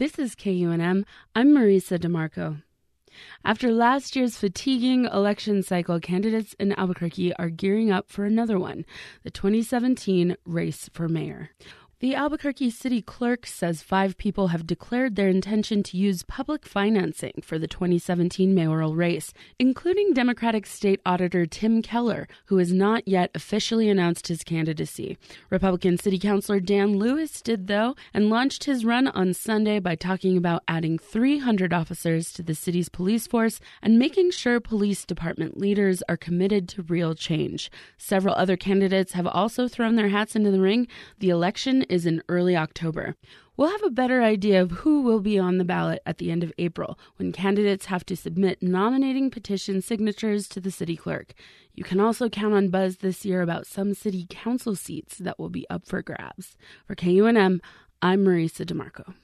This is KUNM. I'm Marisa DeMarco. After last year's fatiguing election cycle, candidates in Albuquerque are gearing up for another one, the 2017 race for mayor. The Albuquerque City Clerk says 5 people have declared their intention to use public financing for the 2017 mayoral race, including Democratic State Auditor Tim Keller, who has not yet officially announced his candidacy. Republican City Councilor Dan Lewis did, though, and launched his run on Sunday by talking about adding 300 officers to the city's police force and making sure police department leaders are committed to real change. Several other candidates have also thrown their hats into the ring. The election is in early October. We'll have a better idea of who will be on the ballot at the end of April, when candidates have to submit nominating petition signatures to the city clerk. You can also count on buzz this year about some city council seats that will be up for grabs. For KUNM, I'm Marisa DeMarco.